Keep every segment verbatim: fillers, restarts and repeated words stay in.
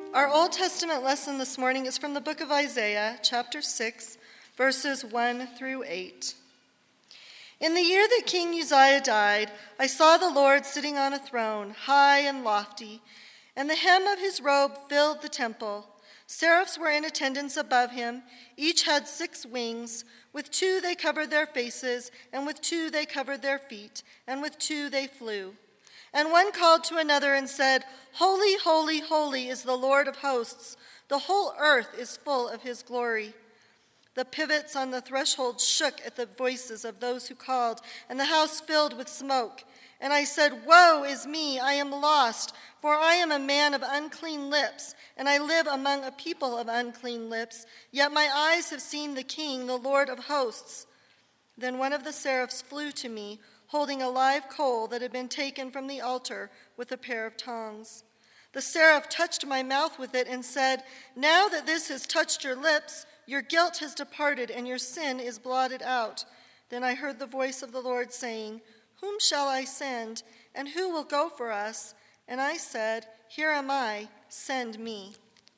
Our Old Testament lesson this morning is from the book of Isaiah, chapter six, verses one through eight. In the year that King Uzziah died, I saw the Lord sitting on a throne, high and lofty, and the hem of his robe filled the temple. Seraphs were in attendance above him. Each had six wings. With two they covered their faces, and with two they covered their feet, and with two they flew. And one called to another and said, Holy, holy, holy is the Lord of hosts. The whole earth is full of his glory. The pivots on the threshold shook at the voices of those who called, and the house filled with smoke. And I said, Woe is me, I am lost, for I am a man of unclean lips, and I live among a people of unclean lips. Yet my eyes have seen the King, the Lord of hosts. Then one of the seraphs flew to me, holding a live coal that had been taken from the altar with a pair of tongs. The seraph touched my mouth with it and said, Now that this has touched your lips, your guilt has departed and your sin is blotted out. Then I heard the voice of the Lord saying, Whom shall I send, and who will go for us? And I said, Here am I, send me.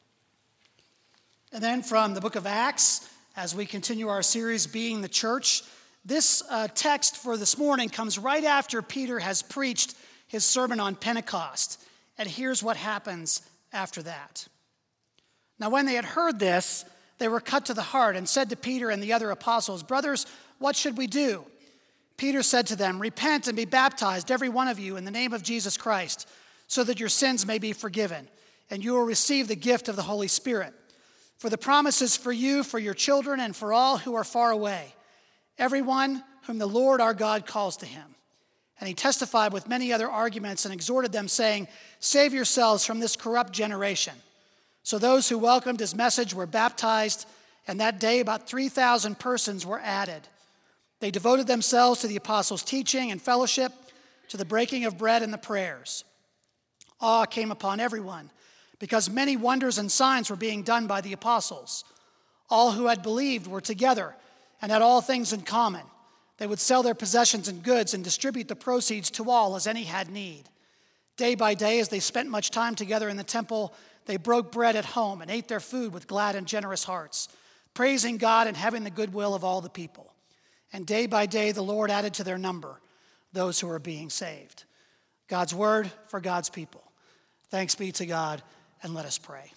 And then from the book of Acts, as we continue our series, Being the Church, this uh, text for this morning comes right after Peter has preached his sermon on Pentecost. And here's what happens after that. Now, when they had heard this, they were cut to the heart and said to Peter and the other apostles, Brothers, what should we do? Peter said to them, Repent and be baptized, every one of you, in the name of Jesus Christ, so that your sins may be forgiven, and you will receive the gift of the Holy Spirit. For the promise is for you, for your children, and for all who are far away, everyone whom the Lord our God calls to him. And he testified with many other arguments and exhorted them, saying, Save yourselves from this corrupt generation. So those who welcomed his message were baptized, and that day about three thousand persons were added. They devoted themselves to the apostles' teaching and fellowship, to the breaking of bread and the prayers. Awe came upon everyone, because many wonders and signs were being done by the apostles. All who had believed were together and had all things in common. They would sell their possessions and goods and distribute the proceeds to all as any had need. Day by day, as they spent much time together in the temple, they broke bread at home and ate their food with glad and generous hearts, praising God and having the goodwill of all the people. And day by day, the Lord added to their number those who were being saved. God's word for God's people. Thanks be to God, and let us pray.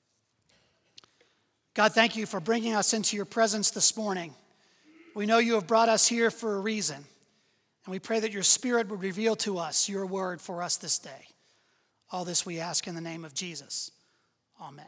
God, thank you for bringing us into your presence this morning. We know you have brought us here for a reason, and we pray that your Spirit would reveal to us your word for us this day. All this we ask in the name of Jesus. Amen.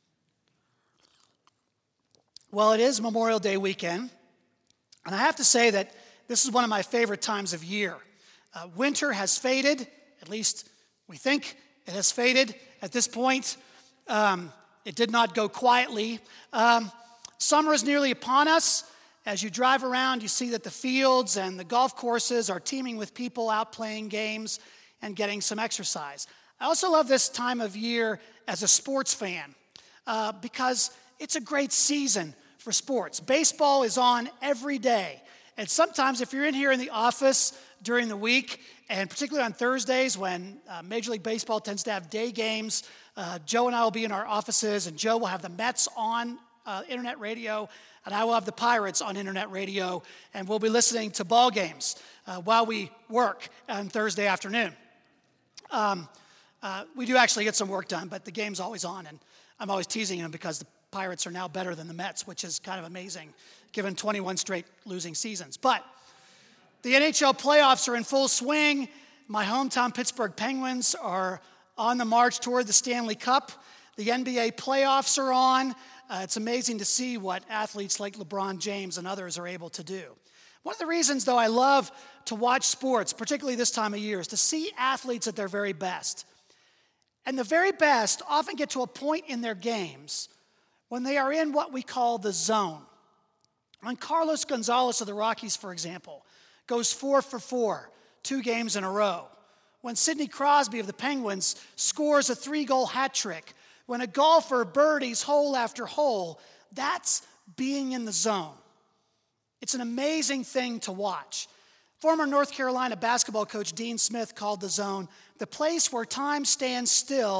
Well, it is Memorial Day weekend, and I have to say that this is one of my favorite times of year. Uh, winter has faded, at least we think it has faded at this point. Um, it did not go quietly. Um, summer is nearly upon us. As you drive around, you see that the fields and the golf courses are teeming with people out playing games and getting some exercise. I also love this time of year as a sports fan uh, because it's a great season for sports. Baseball is on every day. And sometimes if you're in here in the office during the week, and particularly on Thursdays when uh, Major League Baseball tends to have day games, uh, Joe and I will be in our offices, and Joe will have the Mets on uh, internet radio, and I will have the Pirates on internet radio, and we'll be listening to ball games uh, while we work on Thursday afternoon. Um, uh, we do actually get some work done, but the game's always on, and I'm always teasing him because the Pirates are now better than the Mets, which is kind of amazing, given twenty-one straight losing seasons. But the N H L playoffs are in full swing. My hometown Pittsburgh Penguins are on the march toward the Stanley Cup. The N B A playoffs are on. Uh, it's amazing to see what athletes like LeBron James and others are able to do. One of the reasons, though, I love to watch sports, particularly this time of year, is to see athletes at their very best. And the very best often get to a point in their games when they are in what we call the zone. When Carlos Gonzalez of the Rockies, for example, goes four for four, two games in a row. When Sidney Crosby of the Penguins scores a three-goal hat trick. When a golfer birdies hole after hole, that's being in the zone. It's an amazing thing to watch. Former North Carolina basketball coach Dean Smith called the zone the place where time stands still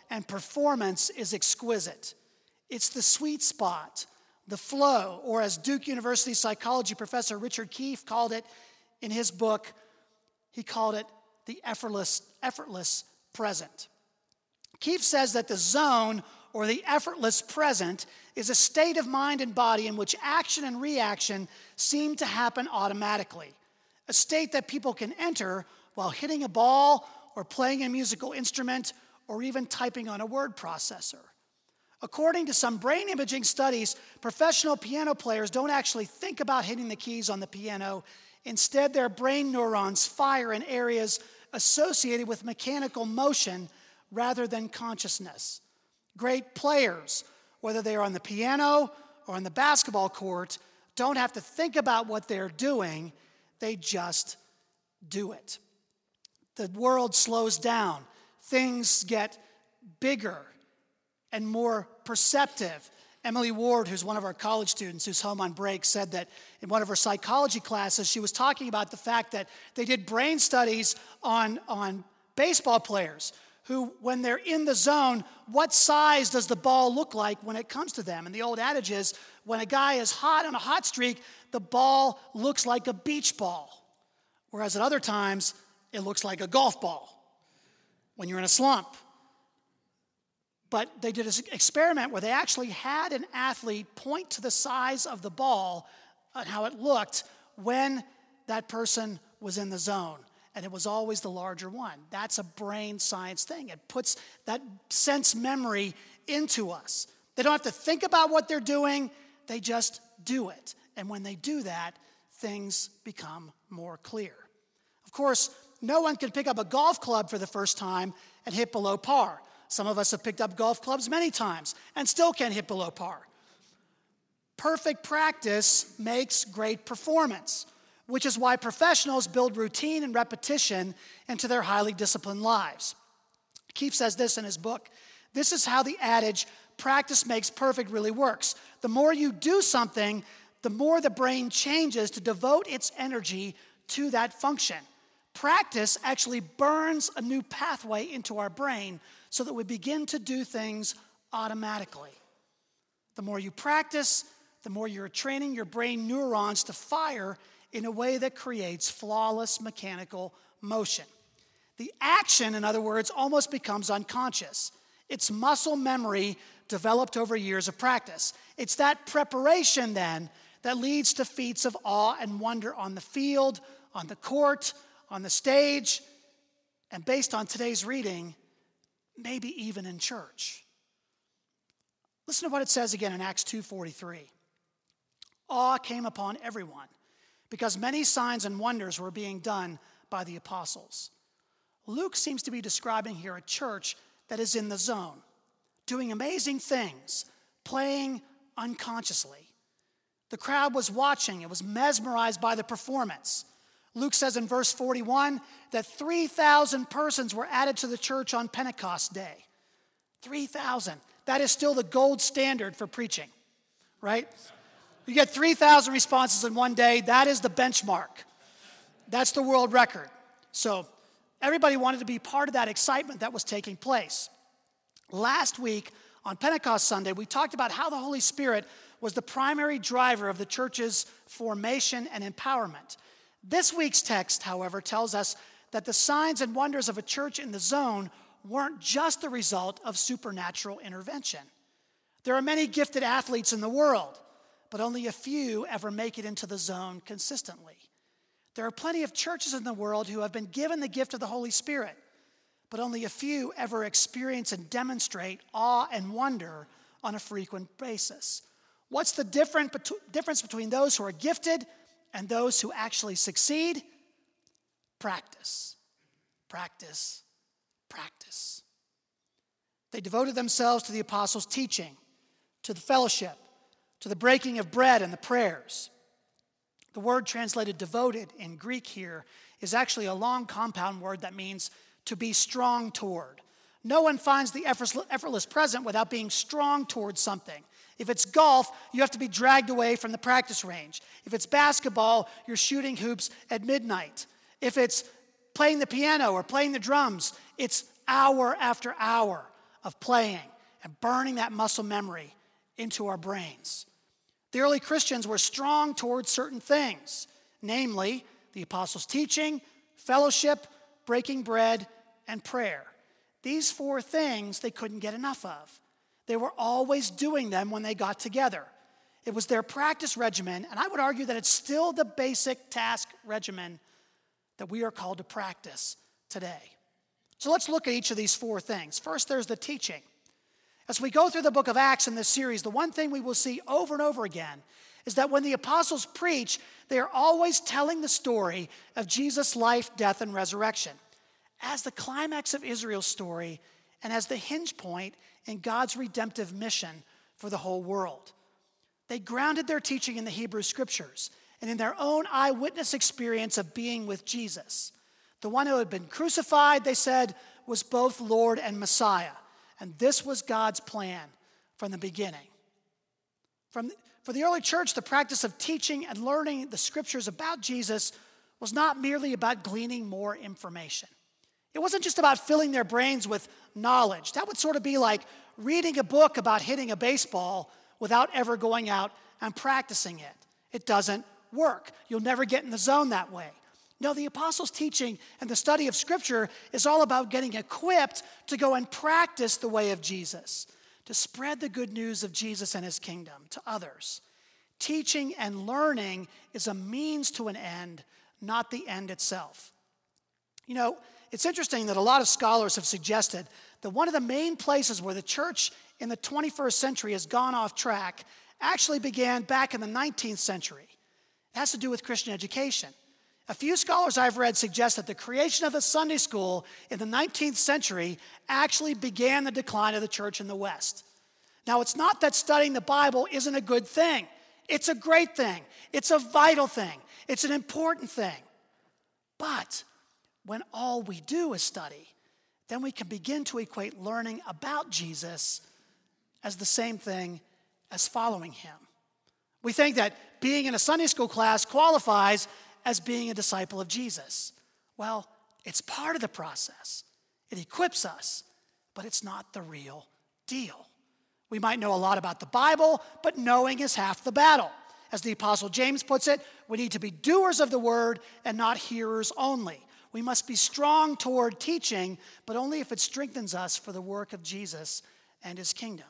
and performance is exquisite. It's the sweet spot, the flow, or as Duke University psychology professor Richard Keefe called it in his book, he called it the effortless, effortless present. Keefe says that the zone, or the effortless present, is a state of mind and body in which action and reaction seem to happen automatically. A state that people can enter while hitting a ball or playing a musical instrument or even typing on a word processor. According to some brain imaging studies, professional piano players don't actually think about hitting the keys on the piano. Instead, their brain neurons fire in areas associated with mechanical motion rather than consciousness. Great players, whether they are on the piano or on the basketball court, don't have to think about what they're doing. They just do it. The world slows down. Things get bigger and more perceptive. Emily Ward, who's one of our college students who's home on break, said that in one of her psychology classes, she was talking about the fact that they did brain studies on, on baseball players who, when they're in the zone, what size does the ball look like when it comes to them? And the old adage is, when a guy is hot on a hot streak, the ball looks like a beach ball. Whereas at other times, it looks like a golf ball when you're in a slump. But they did an experiment where they actually had an athlete point to the size of the ball and how it looked when that person was in the zone. And it was always the larger one. That's a brain science thing. It puts that sense memory into us. They don't have to think about what they're doing. They just do it. And when they do that, things become more clear. Of course, no one can pick up a golf club for the first time and hit below par. Some of us have picked up golf clubs many times and still can't hit below par. Perfect practice makes great performance, which is why professionals build routine and repetition into their highly disciplined lives. Keefe says this in his book. This is how the adage, practice makes perfect, really works. The more you do something, the more the brain changes to devote its energy to that function. Practice actually burns a new pathway into our brain so that we begin to do things automatically. The more you practice, the more you're training your brain neurons to fire in a way that creates flawless mechanical motion. The action, in other words, almost becomes unconscious. It's muscle memory developed over years of practice. It's that preparation, then, that leads to feats of awe and wonder on the field, on the court, on the stage, and based on today's reading, maybe even in church. Listen to what it says again in Acts two forty-three. Awe came upon everyone because many signs and wonders were being done by the apostles. Luke seems to be describing here a church that is in the zone, doing amazing things, playing unconsciously. The crowd was watching. It was mesmerized by the performance. Luke says in verse forty-one that three thousand persons were added to the church on Pentecost Day. three thousand. That is still the gold standard for preaching, right? You get three thousand responses in one day. That is the benchmark. That's the world record. So everybody wanted to be part of that excitement that was taking place. Last week on Pentecost Sunday, we talked about how the Holy Spirit was the primary driver of the church's formation and empowerment. This week's text, however, tells us that the signs and wonders of a church in the zone weren't just the result of supernatural intervention. There are many gifted athletes in the world, but only a few ever make it into the zone consistently. There are plenty of churches in the world who have been given the gift of the Holy Spirit, but only a few ever experience and demonstrate awe and wonder on a frequent basis. What's the different, difference between those who are gifted and those who actually succeed? Practice, practice, practice. They devoted themselves to the apostles' teaching, to the fellowship, to the breaking of bread and the prayers. The word translated devoted in Greek here is actually a long compound word that means to be strong toward. No one finds the effortless present without being strong towards something. If it's golf, you have to be dragged away from the practice range. If it's basketball, you're shooting hoops at midnight. If it's playing the piano or playing the drums, it's hour after hour of playing and burning that muscle memory into our brains. The early Christians were strong towards certain things, namely the apostles' teaching, fellowship, breaking bread, and prayer. These four things they couldn't get enough of. They were always doing them when they got together. It was their practice regimen, and I would argue that it's still the basic task regimen that we are called to practice today. So let's look at each of these four things. First, there's the teaching. As we go through the book of Acts in this series, the one thing we will see over and over again is that when the apostles preach, they are always telling the story of Jesus' life, death, and resurrection as the climax of Israel's story and as the hinge point in God's redemptive mission for the whole world. They grounded their teaching in the Hebrew Scriptures and in their own eyewitness experience of being with Jesus. The one who had been crucified, they said, was both Lord and Messiah. And this was God's plan from the beginning. From, for the early church, the practice of teaching and learning the Scriptures about Jesus was not merely about gleaning more information. It wasn't just about filling their brains with knowledge. That would sort of be like reading a book about hitting a baseball without ever going out and practicing it. It doesn't work. You'll never get in the zone that way. No, the apostles' teaching and the study of Scripture is all about getting equipped to go and practice the way of Jesus, to spread the good news of Jesus and his kingdom to others. Teaching and learning is a means to an end, not the end itself. You know, it's interesting that a lot of scholars have suggested that one of the main places where the church in the twenty-first century has gone off track actually began back in the nineteenth century. It has to do with Christian education. A few scholars I've read suggest that the creation of the Sunday school in the nineteenth century actually began the decline of the church in the West. Now, it's not that studying the Bible isn't a good thing. It's a great thing. It's a vital thing. It's an important thing. But when all we do is study, then we can begin to equate learning about Jesus as the same thing as following him. We think that being in a Sunday school class qualifies as being a disciple of Jesus. Well, it's part of the process. It equips us, but it's not the real deal. We might know a lot about the Bible, but knowing is half the battle. As the Apostle James puts it, we need to be doers of the word and not hearers only. We must be strong toward teaching, but only if it strengthens us for the work of Jesus and his kingdom.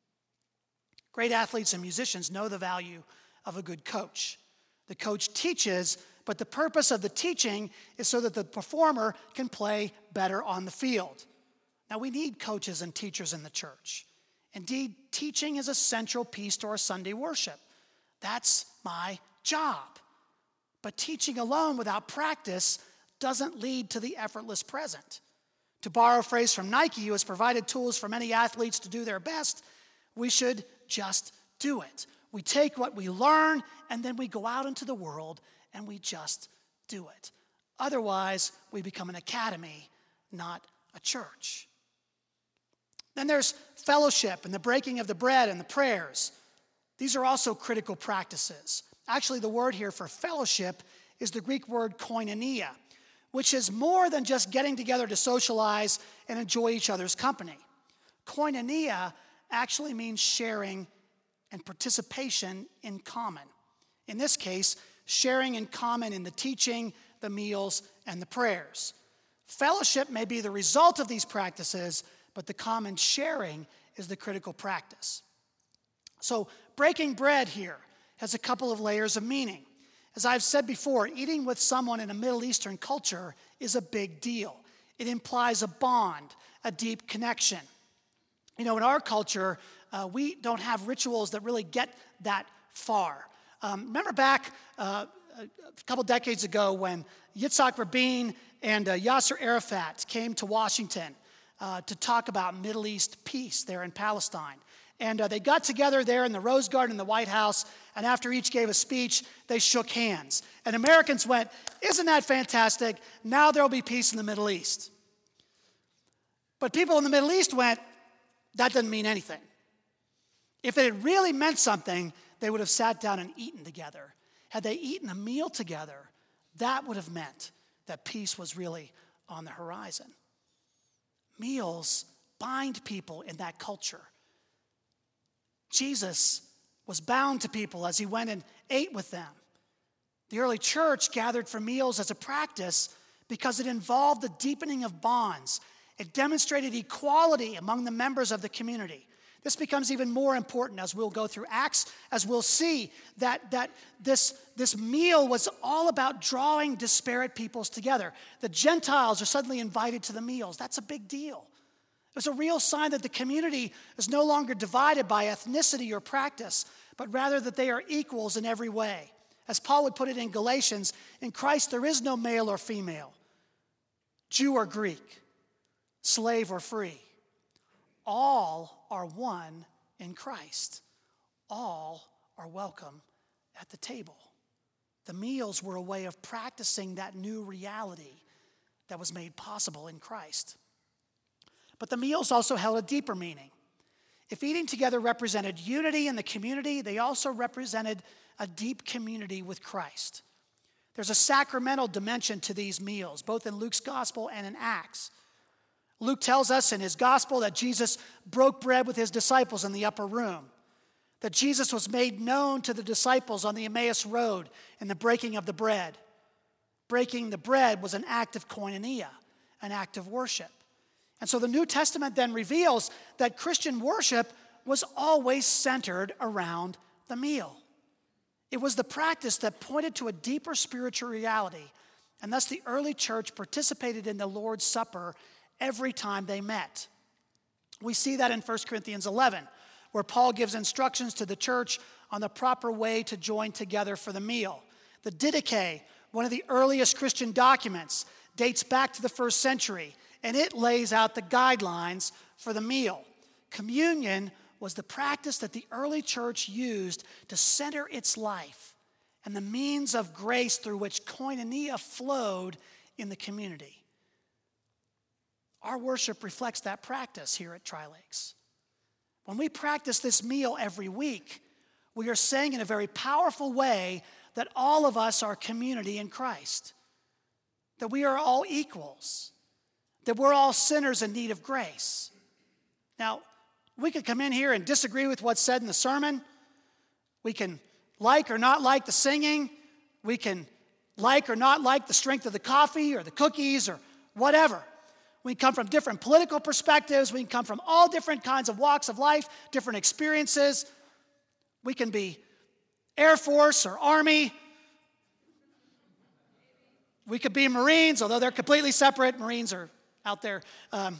Great athletes and musicians know the value of a good coach. The coach teaches, but the purpose of the teaching is so that the performer can play better on the field. Now, we need coaches and teachers in the church. Indeed, teaching is a central piece to our Sunday worship. That's my job. But teaching alone without practice doesn't lead to the effortless present. To borrow a phrase from Nike, who has provided tools for many athletes to do their best, we should just do it. We take what we learn and then we go out into the world and we just do it. Otherwise, we become an academy, not a church. Then there's fellowship and the breaking of the bread and the prayers. These are also critical practices. Actually, the word here for fellowship is the Greek word koinonia, which is more than just getting together to socialize and enjoy each other's company. Koinonia actually means sharing and participation in common. In this case, sharing in common in the teaching, the meals, and the prayers. Fellowship may be the result of these practices, but the common sharing is the critical practice. So breaking bread here has a couple of layers of meaning. As I've said before, eating with someone in a Middle Eastern culture is a big deal. It implies a bond, a deep connection. You know, in our culture, uh, we don't have rituals that really get that far. Um, remember back uh, a couple decades ago when Yitzhak Rabin and uh, Yasser Arafat came to Washington uh, to talk about Middle East peace there in Palestine. And uh, they got together there in the Rose Garden in the White House, and after each gave a speech, they shook hands. And Americans went, "Isn't that fantastic? Now there'll be peace in the Middle East." But people in the Middle East went, "That doesn't mean anything." If it had really meant something, they would have sat down and eaten together. Had they eaten a meal together, that would have meant that peace was really on the horizon. Meals bind people in that culture. Jesus was bound to people as he went and ate with them. The early church gathered for meals as a practice because it involved the deepening of bonds. It demonstrated equality among the members of the community. This becomes even more important as we'll go through Acts, as we'll see that, that this, this meal was all about drawing disparate peoples together. The Gentiles are suddenly invited to the meals. That's a big deal. It was a real sign that the community is no longer divided by ethnicity or practice, but rather that they are equals in every way. As Paul would put it in Galatians, in Christ there is no male or female, Jew or Greek, slave or free. All are one in Christ. All are welcome at the table. The meals were a way of practicing that new reality that was made possible in Christ. But the meals also held a deeper meaning. If eating together represented unity in the community, they also represented a deep community with Christ. There's a sacramental dimension to these meals, both in Luke's gospel and in Acts. Luke tells us in his gospel that Jesus broke bread with his disciples in the upper room, that Jesus was made known to the disciples on the Emmaus Road in the breaking of the bread. Breaking the bread was an act of koinonia, an act of worship. And so the New Testament then reveals that Christian worship was always centered around the meal. It was the practice that pointed to a deeper spiritual reality, and thus the early church participated in the Lord's Supper every time they met. We see that in First Corinthians eleven, where Paul gives instructions to the church on the proper way to join together for the meal. The Didache, one of the earliest Christian documents, dates back to the first century, and it lays out the guidelines for the meal. Communion was the practice that the early church used to center its life and the means of grace through which koinonia flowed in the community. Our worship reflects that practice here at Tri-Lakes. When we practice this meal every week, we are saying in a very powerful way that all of us are community in Christ, that we are all equals, that we're all sinners in need of grace. Now, we could come in here and disagree with what's said in the sermon. We can like or not like the singing. We can like or not like the strength of the coffee or the cookies or whatever. We can come from different political perspectives. We can come from all different kinds of walks of life, different experiences. We can be Air Force or Army. We could be Marines, although they're completely separate. Marines are out there. Um,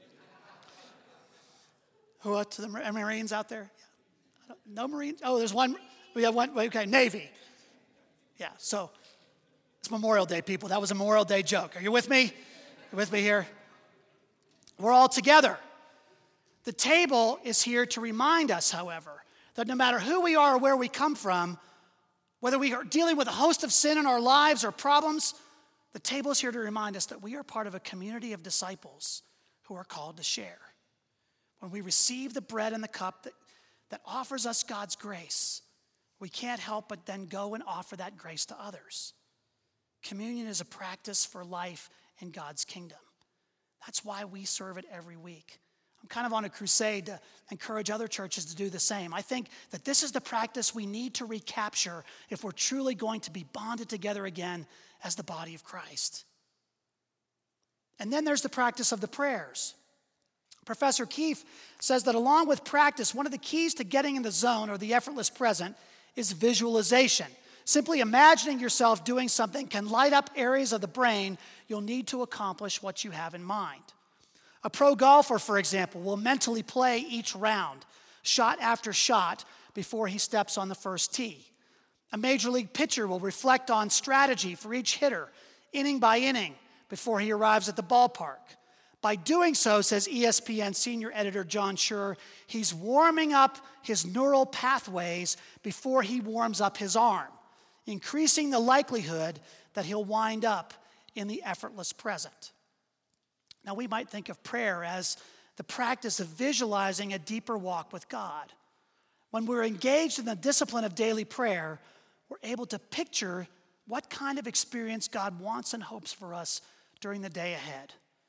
who are the Marines out there? No Marines? Oh, there's one. We have one. Okay, Navy. Yeah, so it's Memorial Day, people. That was a Memorial Day joke. Are you with me? You with me here? We're all together. The table is here to remind us, however, that no matter who we are or where we come from, whether we are dealing with a host of sin in our lives or problems, the table is here to remind us that we are part of a community of disciples who are called to share. When we receive the bread and the cup that, that offers us God's grace, we can't help but then go and offer that grace to others. Communion is a practice for life in God's kingdom. That's why we serve it every week. I'm kind of on a crusade to encourage other churches to do the same. I think that this is the practice we need to recapture if we're truly going to be bonded together again as the body of Christ. And then there's the practice of the prayers. Professor Keefe says that along with practice, one of the keys to getting in the zone or the effortless present is visualization. Simply imagining yourself doing something can light up areas of the brain you'll need to accomplish what you have in mind. A pro golfer, for example, will mentally play each round, shot after shot, before he steps on the first tee. A major league pitcher will reflect on strategy for each hitter, inning by inning, before he arrives at the ballpark. By doing so, says E S P N senior editor John Schur, he's warming up his neural pathways before he warms up his arm, increasing the likelihood that he'll wind up in the effortless present. Now, we might think of prayer as the practice of visualizing a deeper walk with God. When we're engaged in the discipline of daily prayer, we're able to picture what kind of experience God wants and hopes for us during the day ahead.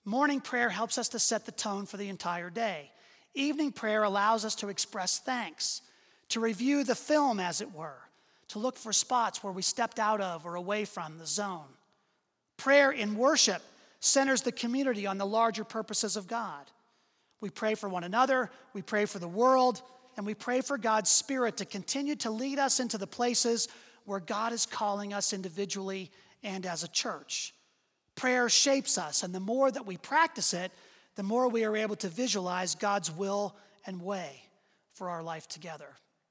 Morning prayer helps us to set the tone for the entire day. Evening prayer allows us to express thanks, to review the film, as it were, to look for spots where we stepped out of or away from the zone. Prayer in worship centers the community on the larger purposes of God. We pray for one another, we pray for the world, and we pray for God's Spirit to continue to lead us into the places where God is calling us individually and as a church. Prayer shapes us, and the more that we practice it, the more we are able to visualize God's will and way for our life together.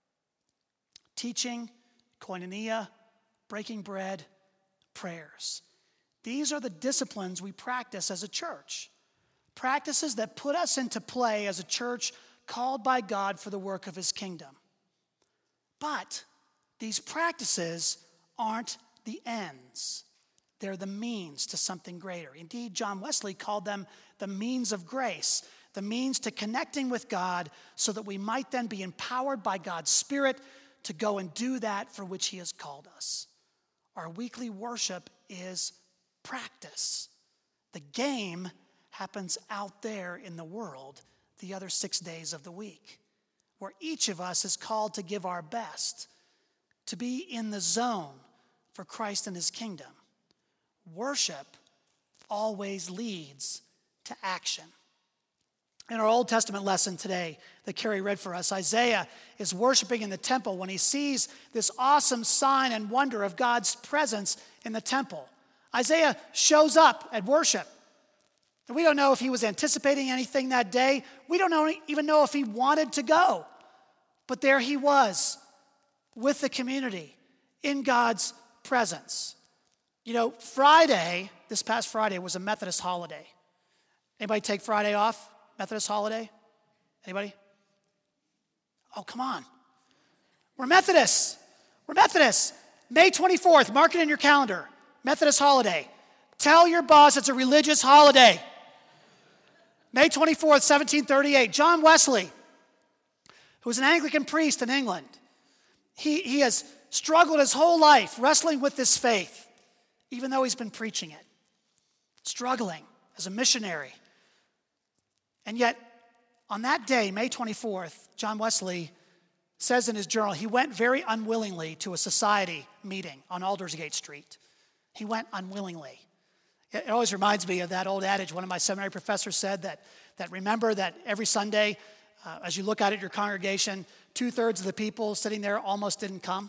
Teaching, koinonia, breaking bread, prayers. These are the disciplines we practice as a church. Practices that put us into play as a church called by God for the work of his kingdom. But these practices aren't the ends. They're the means to something greater. Indeed, John Wesley called them the means of grace, the means to connecting with God so that we might then be empowered by God's Spirit to go and do that for which he has called us. Our weekly worship is practice. The game happens out there in the world the other six days of the week, where each of us is called to give our best, to be in the zone for Christ and his kingdom. Worship always leads to action. In our Old Testament lesson today that Carrie read for us, Isaiah is worshiping in the temple when he sees this awesome sign and wonder of God's presence in the temple. Isaiah shows up at worship. And we don't know if he was anticipating anything that day. We don't know, even know if he wanted to go. But there he was with the community in God's presence. You know, Friday, this past Friday, was a Methodist holiday. Anybody take Friday off? Methodist holiday? Anybody? Oh, come on. We're Methodists. We're Methodists. May twenty-fourth, mark it in your calendar. Methodist holiday. Tell your boss it's a religious holiday. May twenty-fourth, seventeen thirty-eight. John Wesley, who was an Anglican priest in England, he, he has struggled his whole life wrestling with this faith, even though he's been preaching it, struggling as a missionary. And yet, on that day, May twenty-fourth, John Wesley says in his journal, he went very unwillingly to a society meeting on Aldersgate Street. He went unwillingly. It always reminds me of that old adage one of my seminary professors said, that, that remember that every Sunday, uh, as you look out at your congregation, two-thirds of the people sitting there almost didn't come.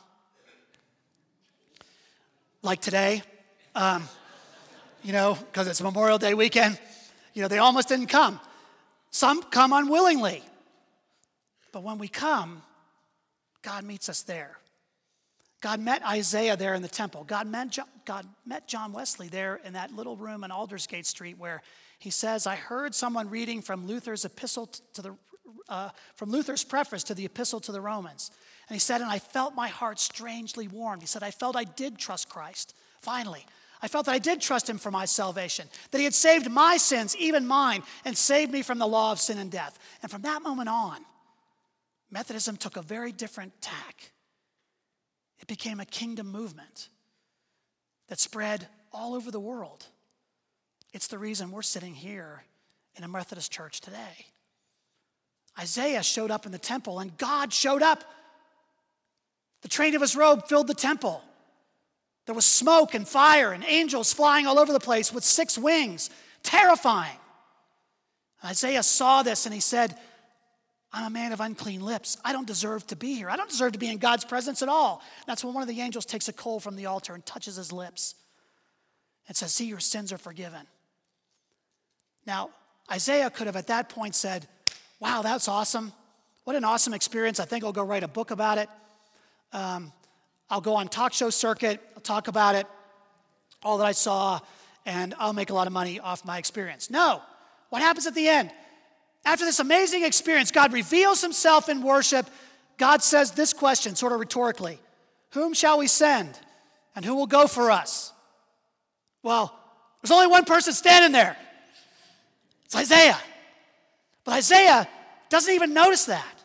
Like today, um, you know, because it's Memorial Day weekend, you know, they almost didn't come. Some come unwillingly. But when we come, God meets us there. God met Isaiah there in the temple. God met, John, God met John Wesley there in that little room on Aldersgate Street where he says, I heard someone reading from Luther's epistle to the, uh, from Luther's preface to the epistle to the Romans. And he said, and I felt my heart strangely warmed. He said, I felt I did trust Christ, finally. I felt that I did trust him for my salvation, that he had saved my sins, even mine, and saved me from the law of sin and death. And from that moment on, Methodism took a very different tack. It became a kingdom movement that spread all over the world. It's the reason we're sitting here in a Methodist church today. Isaiah showed up in the temple, and God showed up. The train of his robe filled the temple. There was smoke and fire and angels flying all over the place with six wings, terrifying. Isaiah saw this and he said, I'm a man of unclean lips. I don't deserve to be here. I don't deserve to be in God's presence at all. That's when one of the angels takes a coal from the altar and touches his lips and says, see, your sins are forgiven. Now, Isaiah could have at that point said, wow, that's awesome. What an awesome experience. I think I'll go write a book about it. Um, I'll go on talk show circuit, I'll talk about it, all that I saw, and I'll make a lot of money off my experience. No. What happens at the end? After this amazing experience, God reveals himself in worship. God says this question, sort of rhetorically, whom shall we send and who will go for us? Well, there's only one person standing there. It's Isaiah. But Isaiah doesn't even notice that.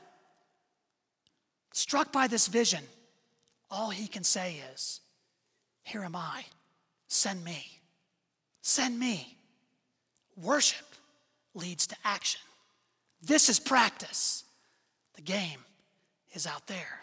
Struck by this vision, all he can say is, here am I, send me, send me. Worship leads to action. This is practice. The game is out there.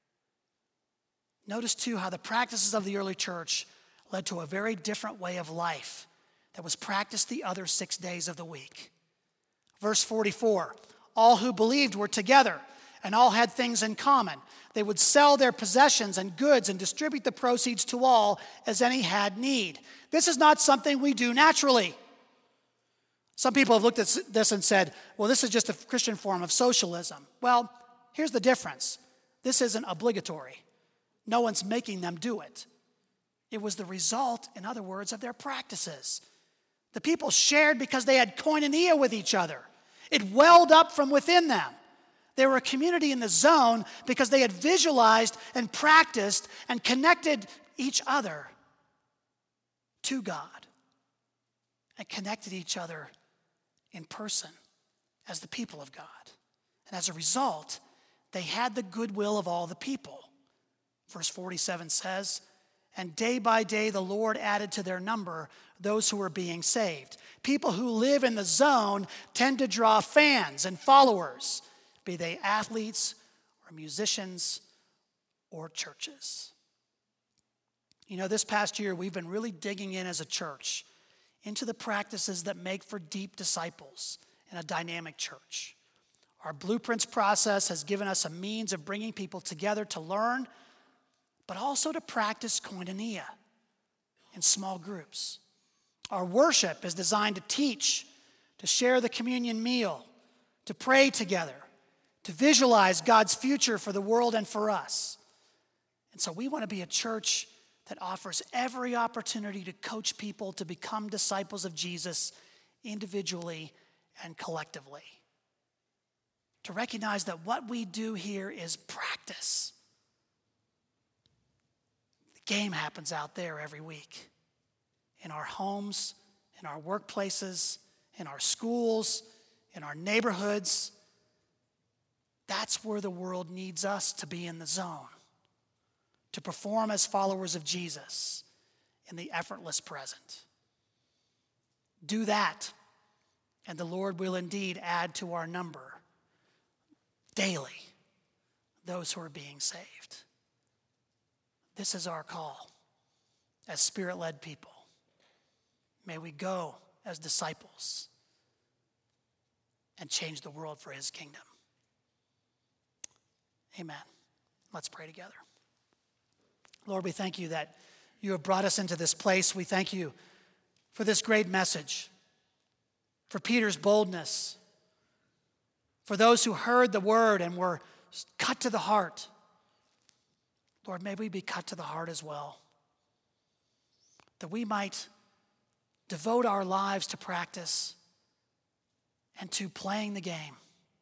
Notice, too, how the practices of the early church led to a very different way of life that was practiced the other six days of the week. Verse forty-four, all who believed were together and all had things in common. They would sell their possessions and goods and distribute the proceeds to all as any had need. This is not something we do naturally. Some people have looked at this and said, well, this is just a Christian form of socialism. Well, here's the difference. This isn't obligatory. No one's making them do it. It was the result, in other words, of their practices. The people shared because they had koinonia with each other. It welled up from within them. They were a community in the zone because they had visualized and practiced and connected each other to God and connected each other in person as the people of God. And as a result, they had the goodwill of all the people. Verse forty-seven says, and day by day the Lord added to their number those who were being saved. People who live in the zone tend to draw fans and followers, be they athletes or musicians or churches. You know, this past year we've been really digging in as a church into the practices that make for deep disciples in a dynamic church. Our Blueprints process has given us a means of bringing people together to learn, but also to practice koinonia in small groups. Our worship is designed to teach, to share the communion meal, to pray together, to visualize God's future for the world and for us. And so we want to be a church that offers every opportunity to coach people to become disciples of Jesus individually and collectively. To recognize that what we do here is practice. The game happens out there every week. In our homes, in our workplaces, in our schools, in our neighborhoods. That's where the world needs us to be in the zone. To perform as followers of Jesus in the effortless present. Do that, and the Lord will indeed add to our number daily those who are being saved. This is our call as Spirit-led people. May we go as disciples and change the world for His kingdom. Amen. Let's pray together. Lord, we thank you that you have brought us into this place. We thank you for this great message, for Peter's boldness, for those who heard the word and were cut to the heart. Lord, may we be cut to the heart as well, that we might devote our lives to practice and to playing the game,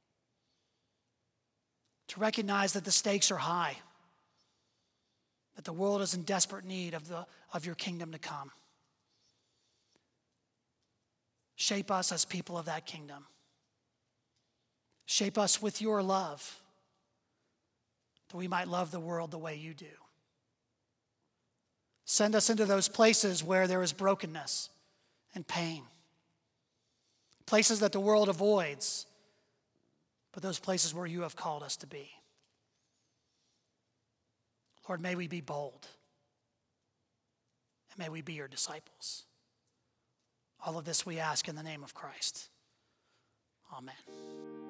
to recognize that the stakes are high, that the world is in desperate need of, the, of your kingdom to come. Shape us as people of that kingdom. Shape us with your love, that we might love the world the way you do. Send us into those places where there is brokenness and pain. Places that the world avoids, but those places where you have called us to be. Lord, may we be bold, and may we be your disciples. All of this we ask in the name of Christ. Amen.